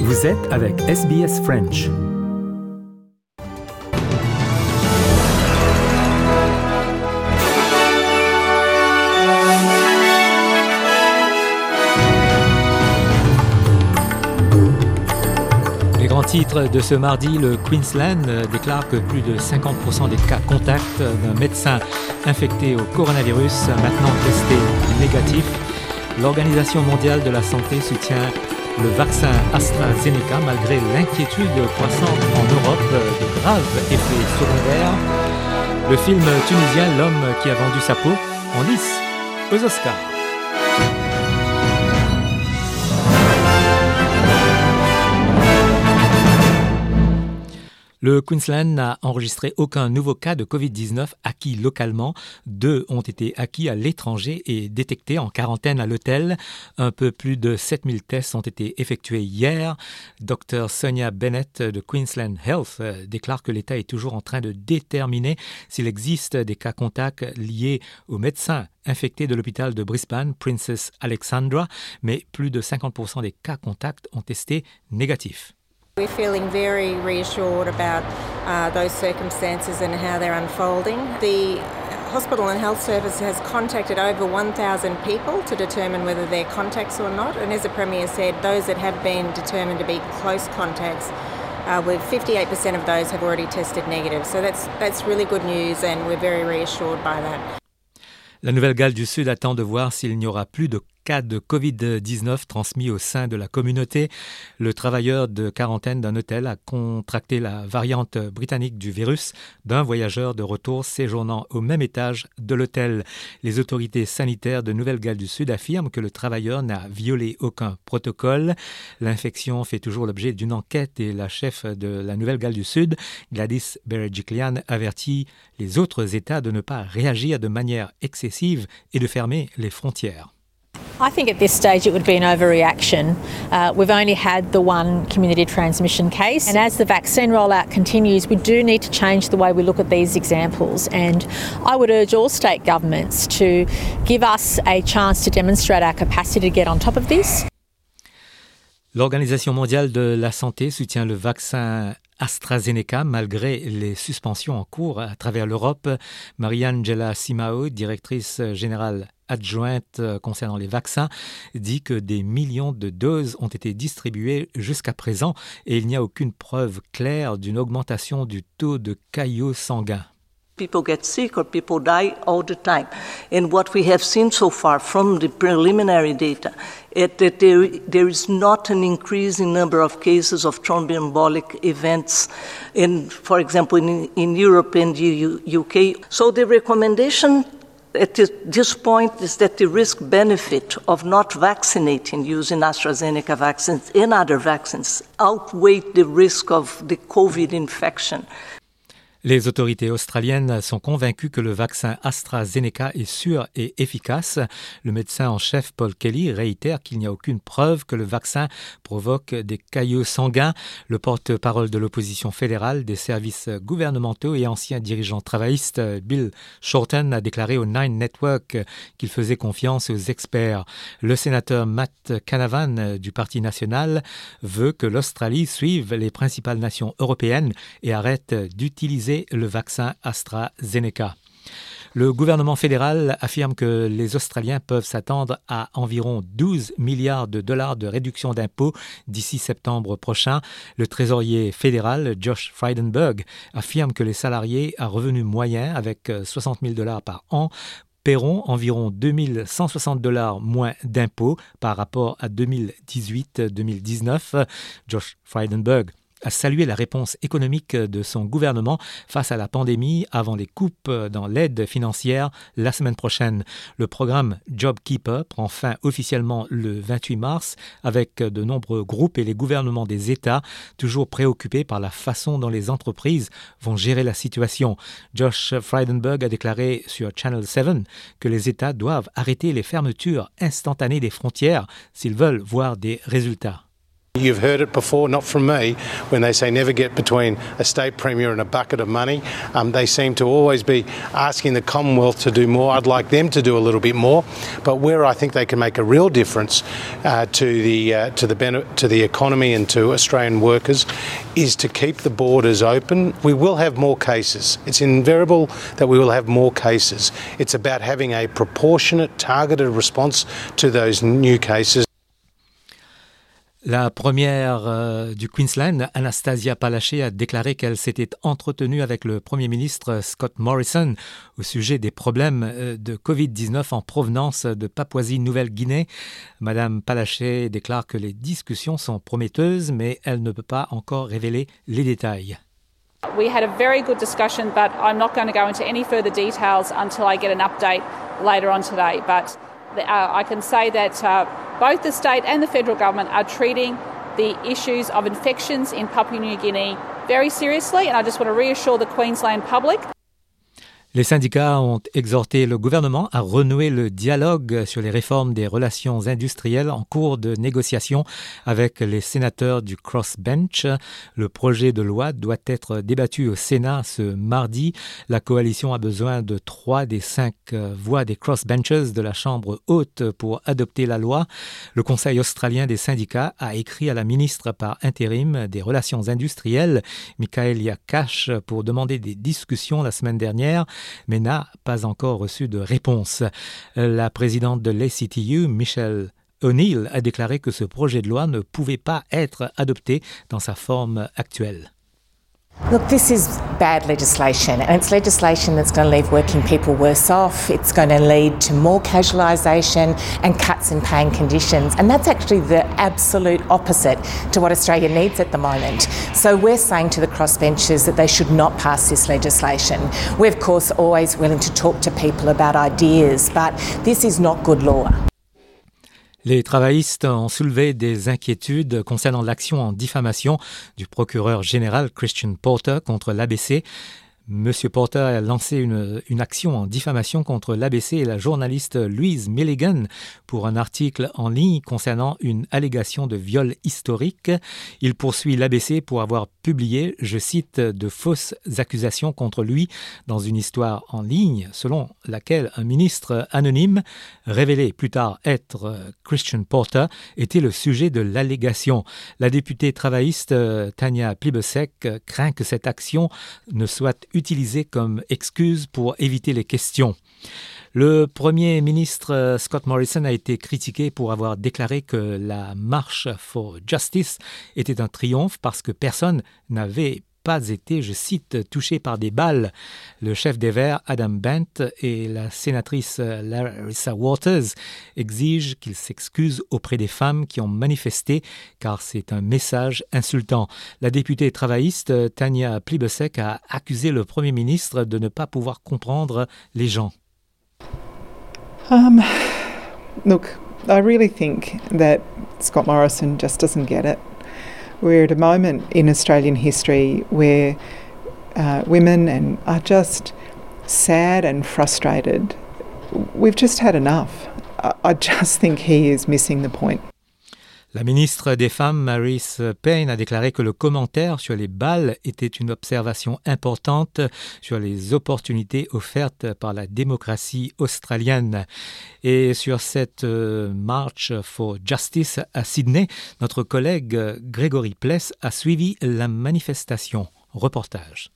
Vous êtes avec SBS French. Les grands titres de ce mardi, le Queensland déclare que plus de 50% des cas contacts d'un médecin infecté au coronavirus maintenant testé négatif. L'Organisation mondiale de la santé soutient le vaccin AstraZeneca malgré l'inquiétude croissante en Europe de graves effets secondaires. Le film tunisien L'homme qui a vendu sa peau en lice aux Oscars. Le Queensland n'a enregistré aucun nouveau cas de COVID-19 acquis localement. 2 ont été acquis à l'étranger et détectés en quarantaine à l'hôtel. Un peu plus de 7000 tests ont été effectués hier. Dr Sonia Bennett de Queensland Health déclare que l'État est toujours en train de déterminer s'il existe des cas contacts liés aux médecins infectés de l'hôpital de Brisbane, Princess Alexandra, mais plus de 50% des cas contacts ont testé négatifs. We're feeling very reassured about those circumstances and how they're unfolding. The Hospital and Health Service has contacted over 1,000 people to determine whether they're contacts or not. And as the Premier said, those that have been determined to be close contacts, with 58% of those have already tested negative. So that's really good news and we're very reassured by that. La Nouvelle-Galles du Sud attend de voir s'il n'y aura plus de cas de COVID-19 transmis au sein de la communauté. Le travailleur de quarantaine d'un hôtel a contracté la variante britannique du virus d'un voyageur de retour séjournant au même étage de l'hôtel. Les autorités sanitaires de Nouvelle-Galles du Sud affirment que le travailleur n'a violé aucun protocole. L'infection fait toujours l'objet d'une enquête et la chef de la Nouvelle-Galles du Sud, Gladys Berejiklian, avertit les autres États de ne pas réagir de manière excessive et de fermer les frontières. I think at this stage it would be an overreaction. We've only had the one community transmission case, and as the vaccine rollout continues, we do need to change the way we look at these examples. And I would urge all state governments to give us a chance to demonstrate our capacity to get on top of this. L'Organisation mondiale de la santé soutient le vaccin AstraZeneca malgré les suspensions en cours à travers l'Europe. Mariangela Simao, directrice générale adjointe concernant les vaccins, dit que des millions de doses ont été distribuées jusqu'à présent et il n'y a aucune preuve claire d'une augmentation du taux de caillots sanguins. People get sick or people die all the time. And what we have seen so far from the preliminary data is that there is not an increase in number of cases of thromboembolic events, for example, in Europe and the UK. So the recommendation at this point is that the risk-benefit of not vaccinating using AstraZeneca vaccines and other vaccines outweigh the risk of the COVID infection. Les autorités australiennes sont convaincues que le vaccin AstraZeneca est sûr et efficace. Le médecin en chef Paul Kelly réitère qu'il n'y a aucune preuve que le vaccin provoque des caillots sanguins. Le porte-parole de l'opposition fédérale, des services gouvernementaux et ancien dirigeant travailliste Bill Shorten a déclaré au Nine Network qu'il faisait confiance aux experts. Le sénateur Matt Canavan du Parti national veut que l'Australie suive les principales nations européennes et arrête d'utiliser le vaccin AstraZeneca. Le gouvernement fédéral affirme que les Australiens peuvent s'attendre à environ 12 milliards de dollars de réduction d'impôts d'ici septembre prochain. Le trésorier fédéral, Josh Frydenberg, affirme que les salariés à revenus moyens avec 60 000 dollars par an paieront environ 2 160 dollars moins d'impôts par rapport à 2018-2019. Josh Frydenberg a salué la réponse économique de son gouvernement face à la pandémie avant les coupes dans l'aide financière la semaine prochaine. Le programme JobKeeper prend fin officiellement le 28 mars avec de nombreux groupes et les gouvernements des États toujours préoccupés par la façon dont les entreprises vont gérer la situation. Josh Frydenberg a déclaré sur Channel 7 que les États doivent arrêter les fermetures instantanées des frontières s'ils veulent voir des résultats. You've heard it before, not from me, when they say never get between a state premier and a bucket of money. They seem to always be asking the Commonwealth to do more. I'd like them to do a little bit more. But where I think they can make a real difference to the economy and to Australian workers is to keep the borders open. We will have more cases. It's inevitable that we will have more cases. It's about having a proportionate, targeted response to those new cases. La première du Queensland, Anastasia Palaszczuk, a déclaré qu'elle s'était entretenue avec le Premier ministre Scott Morrison au sujet des problèmes de COVID-19 en provenance de Papouasie-Nouvelle-Guinée. Madame Palaszczuk déclare que les discussions sont prometteuses, mais elle ne peut pas encore révéler les détails. We had a very good discussion, but I'm not going to go into any further details until I get an update later on today. But I can say that both the state and the federal government are treating the issues of infections in Papua New Guinea very seriously, and I just want to reassure the Queensland public. Les syndicats ont exhorté le gouvernement à renouer le dialogue sur les réformes des relations industrielles en cours de négociation avec les sénateurs du crossbench. Le projet de loi doit être débattu au Sénat ce mardi. La coalition a besoin de 3 des 5 voix des crossbenchers de la Chambre haute pour adopter la loi. Le Conseil australien des syndicats a écrit à la ministre par intérim des relations industrielles, Michaelia Cash, pour demander des discussions la semaine dernière, mais n'a pas encore reçu de réponse. La présidente de l'ACTU, Michelle O'Neill, a déclaré que ce projet de loi ne pouvait pas être adopté dans sa forme actuelle. Look, this is bad legislation, and it's legislation that's going to leave working people worse off. It's going to lead to more casualisation and cuts in paying conditions, and that's actually the absolute opposite to what Australia needs at the moment. So we're saying to the crossbenchers that they should not pass this legislation. We're, of course, always willing to talk to people about ideas, but this is not good law. Les travaillistes ont soulevé des inquiétudes concernant l'action en diffamation du procureur général Christian Porter contre l'ABC. Monsieur Porter a lancé une action en diffamation contre l'ABC et la journaliste Louise Milligan pour un article en ligne concernant une allégation de viol historique. Il poursuit l'ABC pour avoir publié, je cite, de fausses accusations contre lui dans une histoire en ligne selon laquelle un ministre anonyme, révélé plus tard être Christian Porter, était le sujet de l'allégation. La députée travailliste Tanya Plibersek craint que cette action ne soit utilisée comme excuse pour éviter les questions. Le Premier ministre Scott Morrison a été critiqué pour avoir déclaré que la marche for Justice était un triomphe parce que personne n'avait pas été, je cite, touché par des balles. Le chef des Verts, Adam Bent, et la sénatrice Larissa Waters exigent qu'il s'excuse auprès des femmes qui ont manifesté car c'est un message insultant. La députée travailliste Tanya Plibersek a accusé le Premier ministre de ne pas pouvoir comprendre les gens. Look, I really think that Scott Morrison just doesn't get it. We're at a moment in Australian history where women are just sad and frustrated. We've just had enough. I just think he is missing the point. La ministre des Femmes, Marise Payne, a déclaré que le commentaire sur les balles était une observation importante sur les opportunités offertes par la démocratie australienne. Et sur cette March for Justice à Sydney, notre collègue Grégory Pless a suivi la manifestation. Reportage.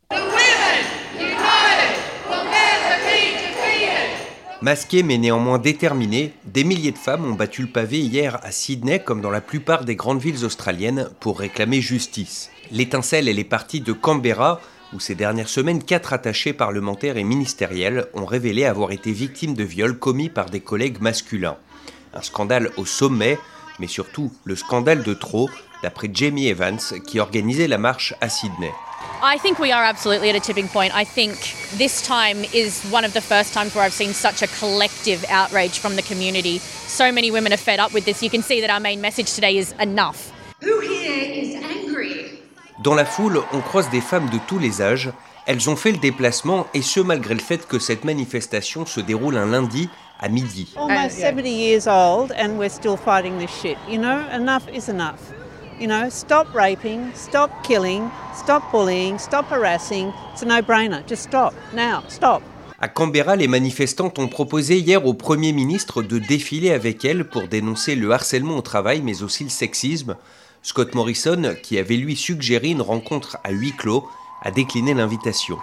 Masquées mais néanmoins déterminées, des milliers de femmes ont battu le pavé hier à Sydney comme dans la plupart des grandes villes australiennes pour réclamer justice. L'étincelle, elle est partie de Canberra où ces dernières semaines, 4 attachés parlementaires et ministériels ont révélé avoir été victimes de viols commis par des collègues masculins. Un scandale au sommet, mais surtout le scandale de trop, d'après Jamie Evans qui organisait la marche à Sydney. I think we are absolutely at a tipping point. I think this time is one of the first times where I've seen such a collective outrage from the community. So many women are fed up with this. You can see that our main message today is enough. Who here is angry? Dans la foule, on croise des femmes de tous les âges. Elles ont fait le déplacement et ce malgré le fait que cette manifestation se déroule un lundi à midi. Almost 70 years old and we're still fighting this shit. You know, enough is enough. stop raping, stop killing, stop bullying, stop harassing. It's a no-brainer. Just stop. Now, stop. À Canberra, les manifestantes ont proposé hier au Premier ministre de défiler avec elles pour dénoncer le harcèlement au travail, mais aussi le sexisme. Scott Morrison, qui avait lui suggéré une rencontre à huis clos, a décliné l'invitation.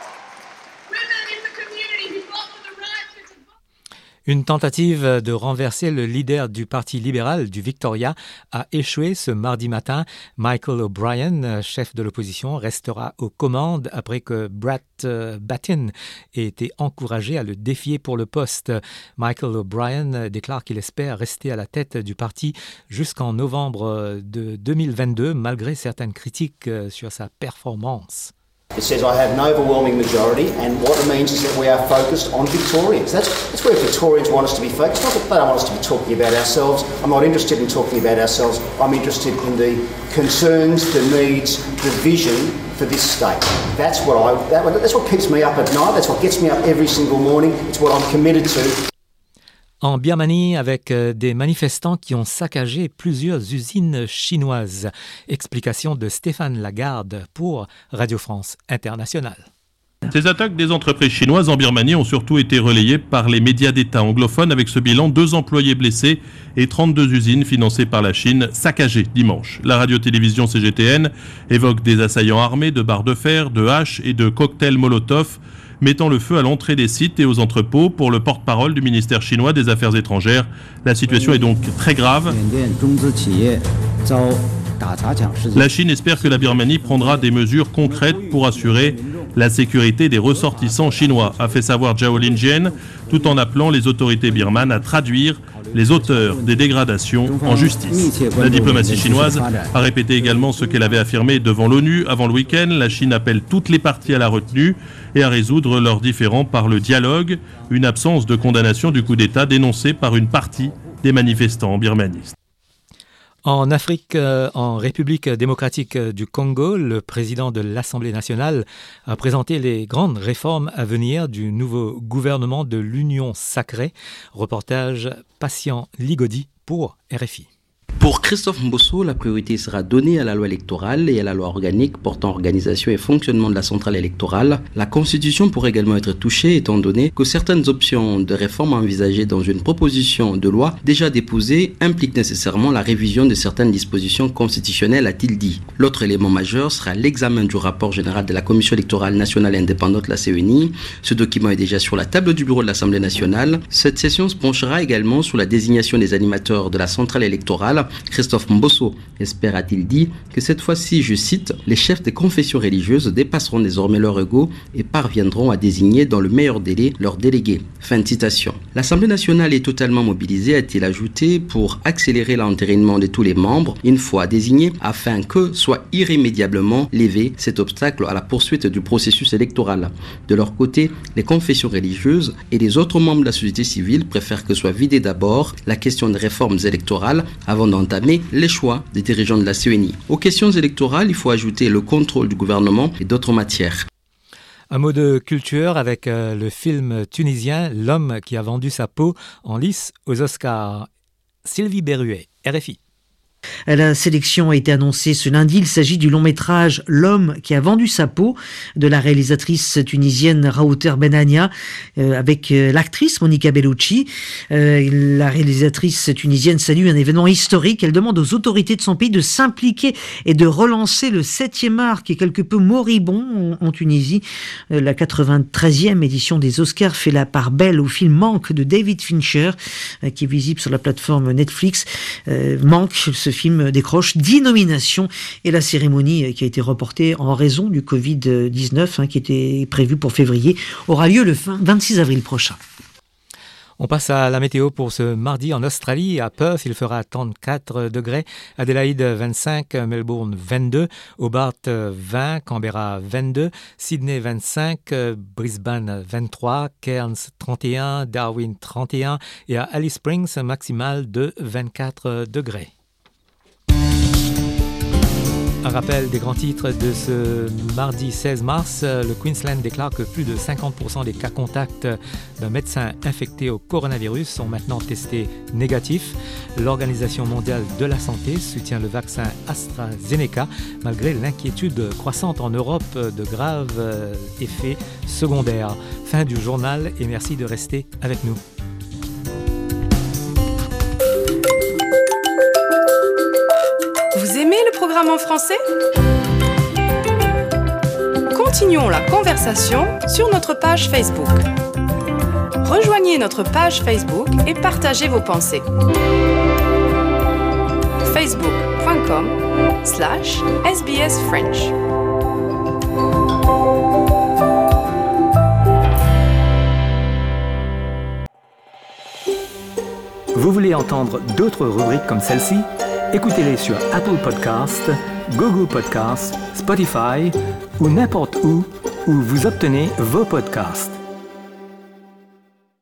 Une tentative de renverser le leader du Parti libéral du Victoria a échoué ce mardi matin. Michael O'Brien, chef de l'opposition, restera aux commandes après que Brett Batten ait été encouragé à le défier pour le poste. Michael O'Brien déclare qu'il espère rester à la tête du parti jusqu'en novembre de 2022, malgré certaines critiques sur sa performance. It says I have an overwhelming majority, and what it means is that we are focused on Victorians. That's where Victorians want us to be focused. Not that they don't want us to be talking about ourselves. I'm not interested in talking about ourselves. I'm interested in the concerns, the needs, the vision for this state. That's what keeps me up at night. That's what gets me up every single morning. It's what I'm committed to. En Birmanie, avec des manifestants qui ont saccagé plusieurs usines chinoises. Explication de Stéphane Lagarde pour Radio France Internationale. Ces attaques des entreprises chinoises en Birmanie ont surtout été relayées par les médias d'État anglophones avec ce bilan, 2 employés blessés et 32 usines financées par la Chine saccagées dimanche. La radio-télévision CGTN évoque des assaillants armés de barres de fer, de haches et de cocktails Molotov, mettant le feu à l'entrée des sites et aux entrepôts. Pour le porte-parole du ministère chinois des Affaires étrangères, la situation est donc très grave. La Chine espère que la Birmanie prendra des mesures concrètes pour assurer la sécurité des ressortissants chinois, a fait savoir Zhao Linjian, tout en appelant les autorités birmanes à traduire les auteurs des dégradations en justice. La diplomatie chinoise a répété également ce qu'elle avait affirmé devant l'ONU avant le week-end. La Chine appelle toutes les parties à la retenue et à résoudre leurs différends par le dialogue, une absence de condamnation du coup d'État dénoncée par une partie des manifestants en Birmanie. En Afrique, en République démocratique du Congo, le président de l'Assemblée nationale a présenté les grandes réformes à venir du nouveau gouvernement de l'Union sacrée. Reportage Patient Ligodi pour RFI. Pour Christophe Mbosso, la priorité sera donnée à la loi électorale et à la loi organique portant organisation et fonctionnement de la centrale électorale. La Constitution pourrait également être touchée étant donné que certaines options de réforme envisagées dans une proposition de loi déjà déposée impliquent nécessairement la révision de certaines dispositions constitutionnelles, a-t-il dit. L'autre élément majeur sera l'examen du rapport général de la Commission électorale nationale indépendante, la CENI. Ce document est déjà sur la table du bureau de l'Assemblée nationale. Cette session se penchera également sur la désignation des animateurs de la centrale électorale. Christophe Mbosso espère, a-t-il dit, que cette fois-ci, je cite, « les chefs des confessions religieuses dépasseront désormais leur ego et parviendront à désigner dans le meilleur délai leurs délégués ». Fin de citation. L'Assemblée nationale est totalement mobilisée, a-t-il ajouté, pour accélérer l'entérinement de tous les membres une fois désignés afin que soit irrémédiablement levé cet obstacle à la poursuite du processus électoral. De leur côté, les confessions religieuses et les autres membres de la société civile préfèrent que soit vidée d'abord la question des réformes électorales avant d'entamer les choix des dirigeants de la CENI. Aux questions électorales, il faut ajouter le contrôle du gouvernement et d'autres matières. Un mot de culture avec le film tunisien L'homme qui a vendu sa peau en lice aux Oscars. Sylvie Berruet, RFI. La sélection a été annoncée ce lundi. Il s'agit du long métrage L'homme qui a vendu sa peau de la réalisatrice tunisienne Rawouter Benania avec l'actrice Monica Bellucci. La réalisatrice tunisienne salue un événement historique. Elle demande aux autorités de son pays de s'impliquer et de relancer le 7e art qui est quelque peu moribond en Tunisie. La 93e édition des Oscars fait la part belle au film Manque de David Fincher qui est visible sur la plateforme Netflix. Manque, ce film décroche 10 nominations et la cérémonie qui a été reportée en raison du Covid-19 qui était prévue pour février aura lieu le 26 avril prochain. On passe à la météo pour ce mardi en Australie. À Perth, il fera 34 degrés. Adélaïde, 25. Melbourne, 22. Hobart, 20. Canberra, 22. Sydney, 25. Brisbane, 23. Cairns, 31. Darwin, 31. Et à Alice Springs, maximal de 24 degrés. Un rappel des grands titres de ce mardi 16 mars. Le Queensland déclare que plus de 50% des cas contacts d'un médecin infecté au coronavirus sont maintenant testés négatifs. L'Organisation mondiale de la santé soutient le vaccin AstraZeneca malgré l'inquiétude croissante en Europe de graves effets secondaires. Fin du journal et merci de rester avec nous. Vous aimez le programme en français ? Continuons la conversation sur notre page Facebook. Rejoignez notre page Facebook et partagez vos pensées. facebook.com/SBS French. Vous voulez entendre d'autres rubriques comme celle-ci ? Écoutez-les sur Apple Podcasts, Google Podcasts, Spotify ou n'importe où vous obtenez vos podcasts.